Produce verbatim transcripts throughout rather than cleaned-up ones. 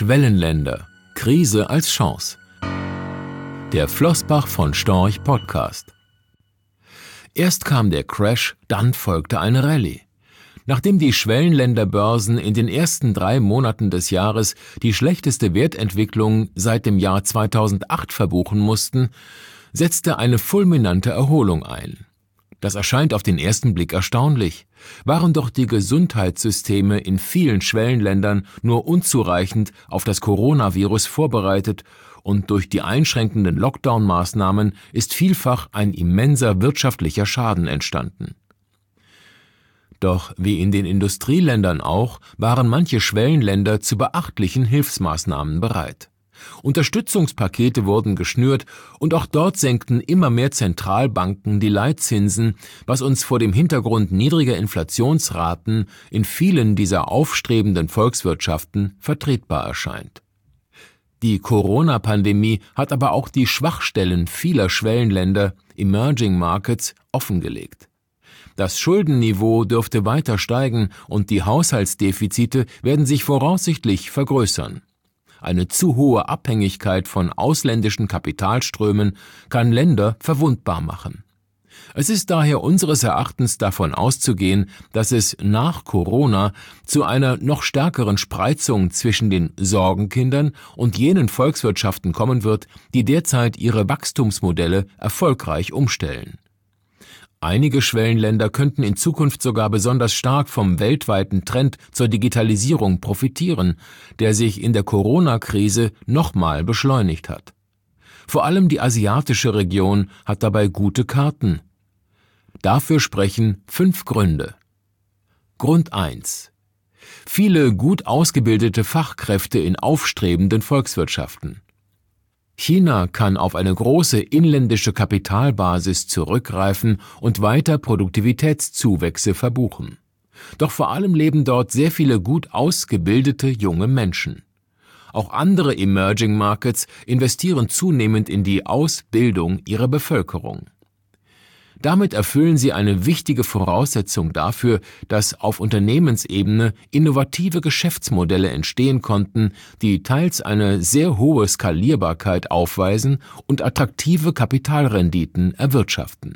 Schwellenländer. Krise als Chance. Der Flossbach von Storch Podcast. Erst kam der Crash, dann folgte eine Rallye. Nachdem die Schwellenländerbörsen in den ersten drei Monaten des Jahres die schlechteste Wertentwicklung seit dem Jahr zweitausendacht verbuchen mussten, setzte eine fulminante Erholung ein. Das erscheint auf den ersten Blick erstaunlich. Waren doch die Gesundheitssysteme in vielen Schwellenländern nur unzureichend auf das Coronavirus vorbereitet und durch die einschränkenden Lockdown-Maßnahmen ist vielfach ein immenser wirtschaftlicher Schaden entstanden. Doch wie in den Industrieländern auch, waren manche Schwellenländer zu beachtlichen Hilfsmaßnahmen bereit. Unterstützungspakete wurden geschnürt und auch dort senkten immer mehr Zentralbanken die Leitzinsen, was uns vor dem Hintergrund niedriger Inflationsraten in vielen dieser aufstrebenden Volkswirtschaften vertretbar erscheint. Die Corona-Pandemie hat aber auch die Schwachstellen vieler Schwellenländer, Emerging Markets, offengelegt. Das Schuldenniveau dürfte weiter steigen und die Haushaltsdefizite werden sich voraussichtlich vergrößern. Eine zu hohe Abhängigkeit von ausländischen Kapitalströmen kann Länder verwundbar machen. Es ist daher unseres Erachtens davon auszugehen, dass es nach Corona zu einer noch stärkeren Spreizung zwischen den Sorgenkindern und jenen Volkswirtschaften kommen wird, die derzeit ihre Wachstumsmodelle erfolgreich umstellen. Einige Schwellenländer könnten in Zukunft sogar besonders stark vom weltweiten Trend zur Digitalisierung profitieren, der sich in der Corona-Krise nochmal beschleunigt hat. Vor allem die asiatische Region hat dabei gute Karten. Dafür sprechen fünf Gründe. Grund eins. Viele gut ausgebildete Fachkräfte in aufstrebenden Volkswirtschaften. China kann auf eine große inländische Kapitalbasis zurückgreifen und weiter Produktivitätszuwächse verbuchen. Doch vor allem leben dort sehr viele gut ausgebildete junge Menschen. Auch andere Emerging Markets investieren zunehmend in die Ausbildung ihrer Bevölkerung. Damit erfüllen sie eine wichtige Voraussetzung dafür, dass auf Unternehmensebene innovative Geschäftsmodelle entstehen konnten, die teils eine sehr hohe Skalierbarkeit aufweisen und attraktive Kapitalrenditen erwirtschaften.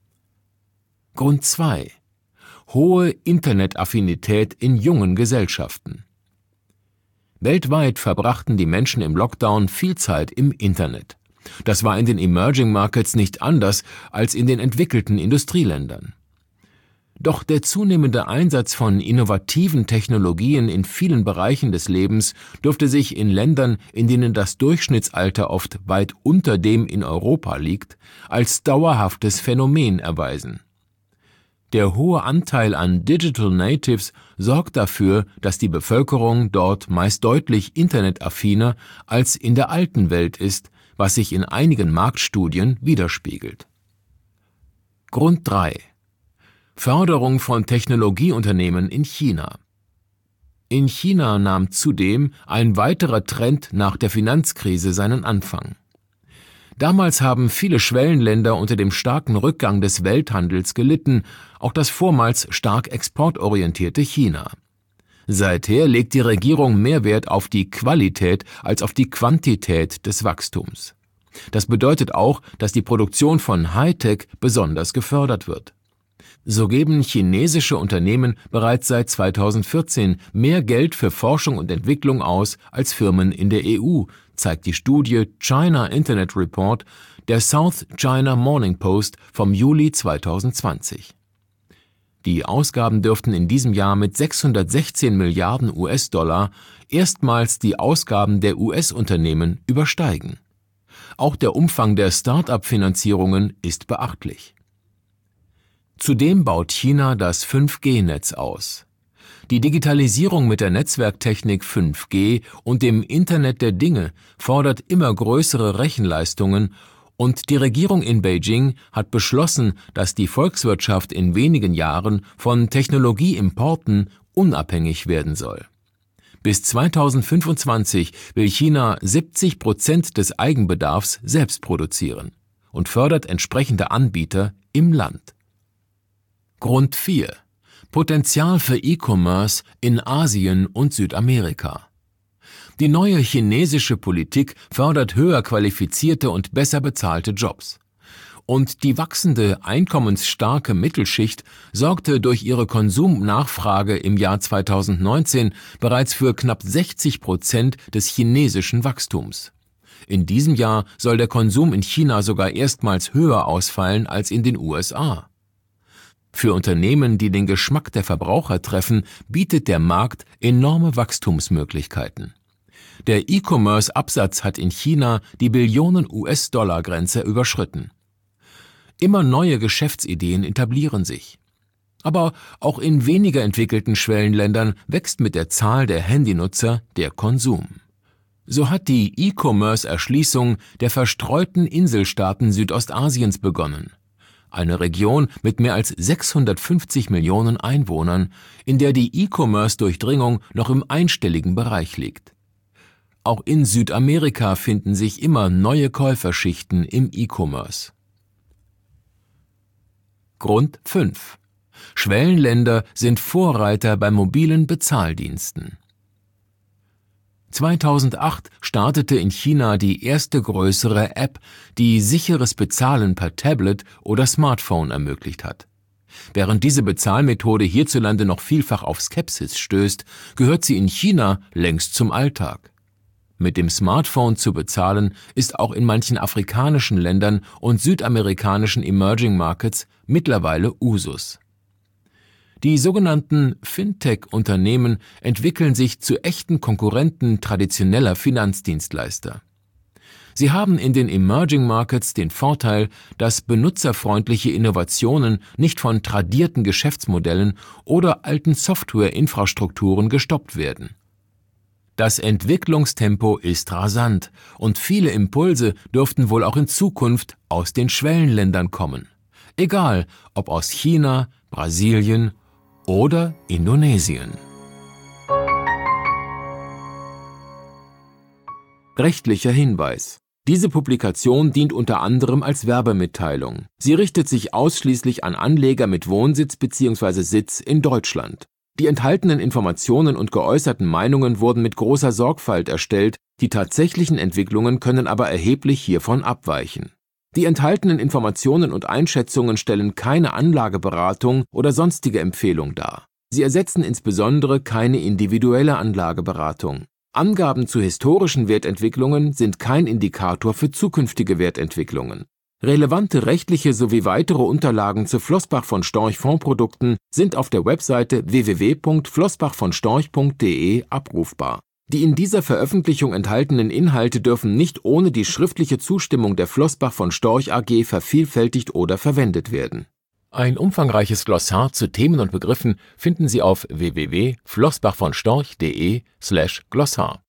Grund zwei. Hohe Internetaffinität in jungen Gesellschaften. Weltweit verbrachten die Menschen im Lockdown viel Zeit im Internet. Das war in den Emerging Markets nicht anders als in den entwickelten Industrieländern. Doch der zunehmende Einsatz von innovativen Technologien in vielen Bereichen des Lebens dürfte sich in Ländern, in denen das Durchschnittsalter oft weit unter dem in Europa liegt, als dauerhaftes Phänomen erweisen. Der hohe Anteil an Digital Natives sorgt dafür, dass die Bevölkerung dort meist deutlich internetaffiner als in der alten Welt ist, was sich in einigen Marktstudien widerspiegelt. Grund drei. Förderung von Technologieunternehmen in China. In China nahm zudem ein weiterer Trend nach der Finanzkrise seinen Anfang. Damals haben viele Schwellenländer unter dem starken Rückgang des Welthandels gelitten, auch das vormals stark exportorientierte China. Seither legt die Regierung mehr Wert auf die Qualität als auf die Quantität des Wachstums. Das bedeutet auch, dass die Produktion von Hightech besonders gefördert wird. So geben chinesische Unternehmen bereits seit zweitausendvierzehn mehr Geld für Forschung und Entwicklung aus als Firmen in der E U, zeigt die Studie China Internet Report der South China Morning Post vom Juli zweitausendzwanzig. Die Ausgaben dürften in diesem Jahr mit sechshundertsechzehn Milliarden U S-Dollar erstmals die Ausgaben der U S-Unternehmen übersteigen. Auch der Umfang der Start-up-Finanzierungen ist beachtlich. Zudem baut China das fünf G Netz aus. Die Digitalisierung mit der Netzwerktechnik fünf G und dem Internet der Dinge fordert immer größere Rechenleistungen und die Regierung in Beijing hat beschlossen, dass die Volkswirtschaft in wenigen Jahren von Technologieimporten unabhängig werden soll. Bis zweitausendfünfundzwanzig will China siebzig Prozent des Eigenbedarfs selbst produzieren und fördert entsprechende Anbieter im Land. Grund vier. Potenzial für E-Commerce in Asien und Südamerika. Die neue chinesische Politik fördert höher qualifizierte und besser bezahlte Jobs. Und die wachsende, einkommensstarke Mittelschicht sorgte durch ihre Konsumnachfrage im Jahr zweitausendneunzehn bereits für knapp sechzig Prozent des chinesischen Wachstums. In diesem Jahr soll der Konsum in China sogar erstmals höher ausfallen als in den U S A. Für Unternehmen, die den Geschmack der Verbraucher treffen, bietet der Markt enorme Wachstumsmöglichkeiten. Der E-Commerce-Absatz hat in China die Billionen U S-Dollar-Grenze überschritten. Immer neue Geschäftsideen etablieren sich. Aber auch in weniger entwickelten Schwellenländern wächst mit der Zahl der Handynutzer der Konsum. So hat die E-Commerce-Erschließung der verstreuten Inselstaaten Südostasiens begonnen. Eine Region mit mehr als sechshundertfünfzig Millionen Einwohnern, in der die E-Commerce-Durchdringung noch im einstelligen Bereich liegt. Auch in Südamerika finden sich immer neue Käuferschichten im E-Commerce. Grund fünf. Schwellenländer sind Vorreiter bei mobilen Bezahldiensten. zweitausendacht startete in China die erste größere App, die sicheres Bezahlen per Tablet oder Smartphone ermöglicht hat. Während diese Bezahlmethode hierzulande noch vielfach auf Skepsis stößt, gehört sie in China längst zum Alltag. Mit dem Smartphone zu bezahlen ist auch in manchen afrikanischen Ländern und südamerikanischen Emerging Markets mittlerweile Usus. Die sogenannten Fintech-Unternehmen entwickeln sich zu echten Konkurrenten traditioneller Finanzdienstleister. Sie haben in den Emerging Markets den Vorteil, dass benutzerfreundliche Innovationen nicht von tradierten Geschäftsmodellen oder alten Softwareinfrastrukturen gestoppt werden. Das Entwicklungstempo ist rasant und viele Impulse dürften wohl auch in Zukunft aus den Schwellenländern kommen. Egal, ob aus China, Brasilien oder Indonesien. Rechtlicher Hinweis. Diese Publikation dient unter anderem als Werbemitteilung. Sie richtet sich ausschließlich an Anleger mit Wohnsitz bzw. Sitz in Deutschland. Die enthaltenen Informationen und geäußerten Meinungen wurden mit großer Sorgfalt erstellt, die tatsächlichen Entwicklungen können aber erheblich hiervon abweichen. Die enthaltenen Informationen und Einschätzungen stellen keine Anlageberatung oder sonstige Empfehlung dar. Sie ersetzen insbesondere keine individuelle Anlageberatung. Angaben zu historischen Wertentwicklungen sind kein Indikator für zukünftige Wertentwicklungen. Relevante rechtliche sowie weitere Unterlagen zu Flossbach von Storch Fondsprodukten sind auf der Webseite w w w punkt flossbach von storch punkt de abrufbar. Die in dieser Veröffentlichung enthaltenen Inhalte dürfen nicht ohne die schriftliche Zustimmung der Flossbach von Storch A G vervielfältigt oder verwendet werden. Ein umfangreiches Glossar zu Themen und Begriffen finden Sie auf w w w punkt flossbach von storch punkt de slash Glossar.